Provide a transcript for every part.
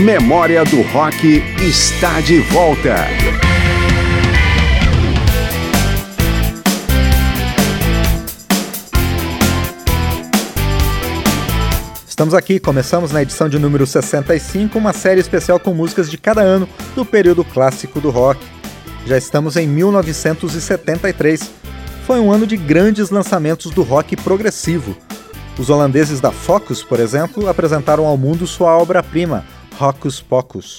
Memória do Rock está de volta. Estamos aqui, começamos na edição de número 65, uma série especial com músicas de cada ano do período clássico do rock. Já estamos em 1973. Foi um ano de grandes lançamentos do rock progressivo. Os holandeses da Focus, por exemplo, apresentaram ao mundo sua obra-prima, Hocus Pocus.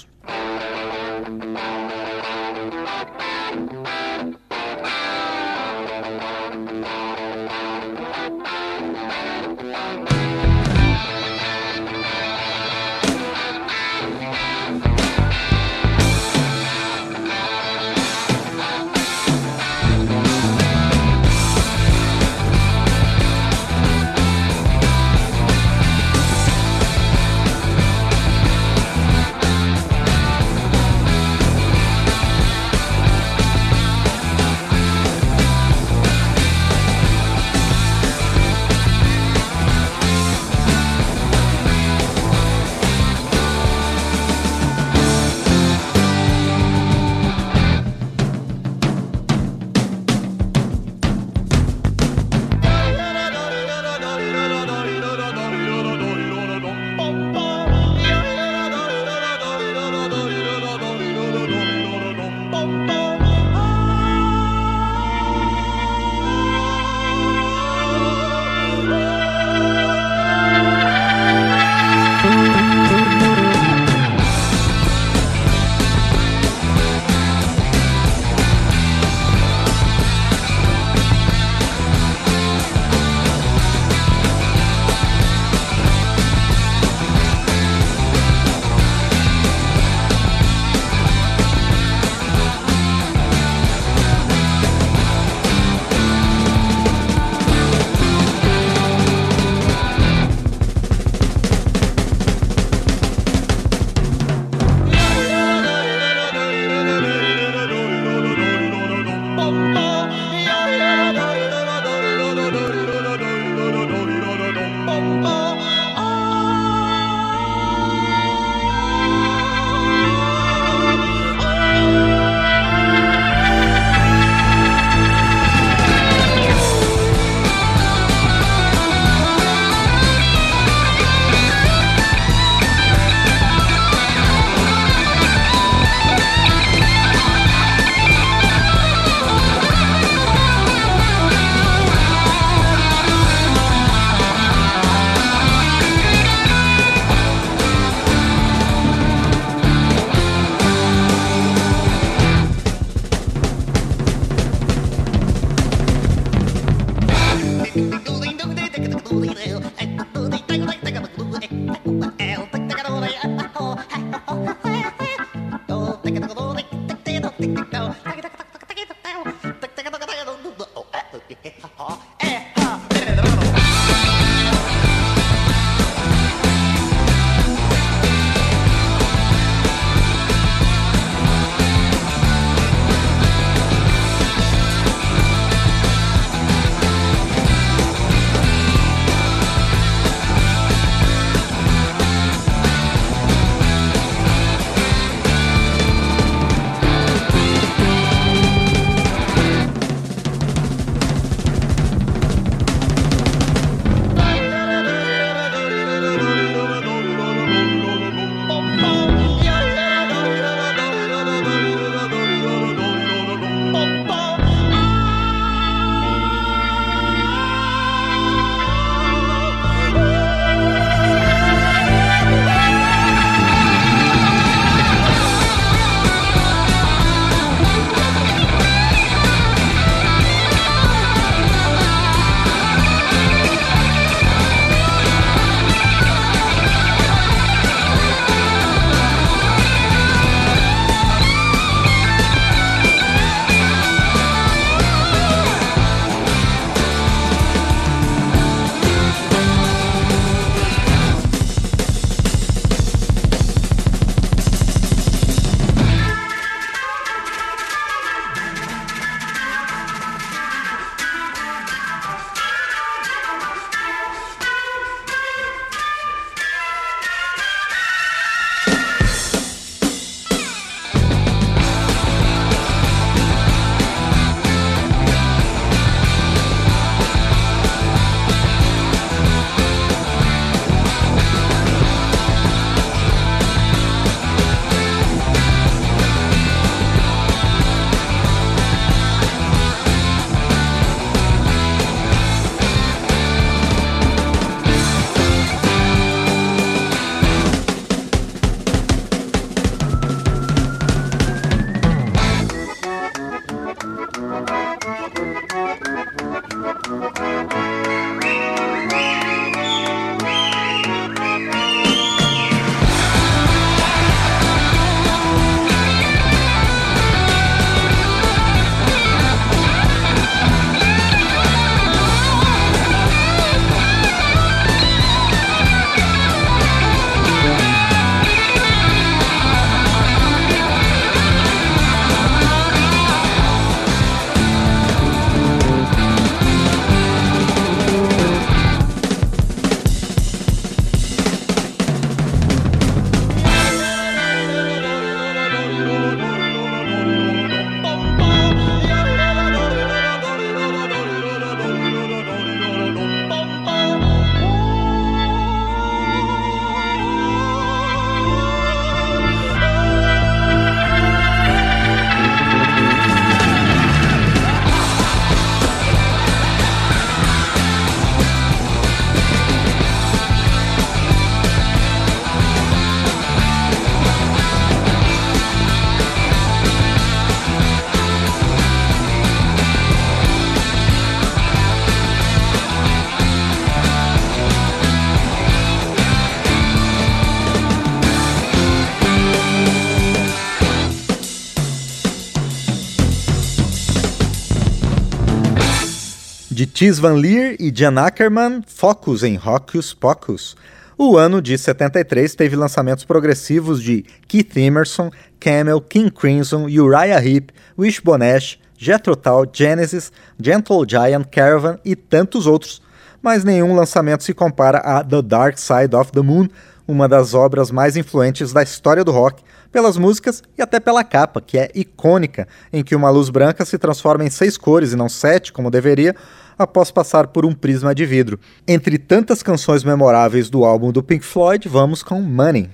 De Ties Van Lier e Jan Akkerman, Focus em Hocus Pocus. O ano de 73 teve lançamentos progressivos de Keith Emerson, Camel, King Crimson, Uriah Heep, Wishbone Ash, Jethro Tull, Genesis, Gentle Giant, Caravan e tantos outros, mas nenhum lançamento se compara a The Dark Side of the Moon, uma das obras mais influentes da história do rock, pelas músicas e até pela capa, que é icônica, em que uma luz branca se transforma em 6 cores e não 7, como deveria, após passar por um prisma de vidro. Entre tantas canções memoráveis do álbum do Pink Floyd, vamos com Money.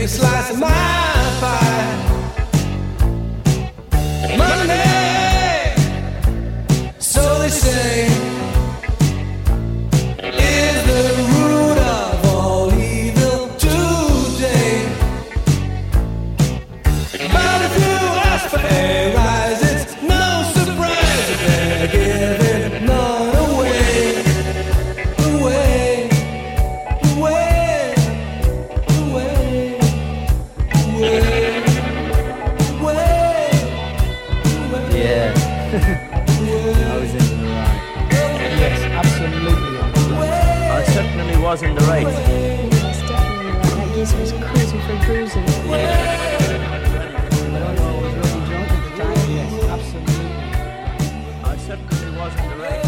a slice of my pie. Money, so they say, is the root of all evil today. But if you ask for a rise, it's no surprise that they're giving none away. Away, away, away, away, away, away. Yeah. I was in the right. Yes, absolutely. I certainly was in the right. Yes, definitely right. That geezer was cruising for bruising. Yes, absolutely. I certainly was in the right.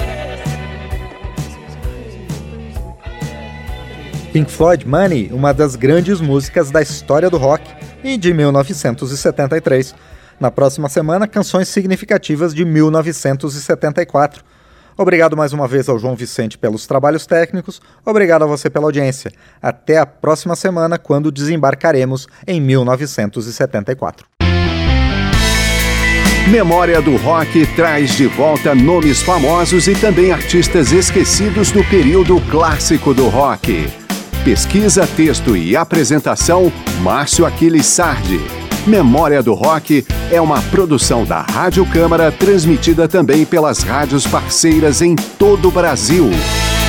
Pink Floyd Money, uma das grandes músicas da história do rock e de 1973. Na próxima semana, canções significativas de 1974. Obrigado mais uma vez ao João Vicente pelos trabalhos técnicos, obrigado a você pela audiência. Até a próxima semana, quando desembarcaremos em 1974. Memória do Rock traz de volta nomes famosos e também artistas esquecidos do período clássico do rock. Pesquisa, texto e apresentação, Márcio Aquiles Sardi. Memória do Rock é uma produção da Rádio Câmara, transmitida também pelas rádios parceiras em todo o Brasil.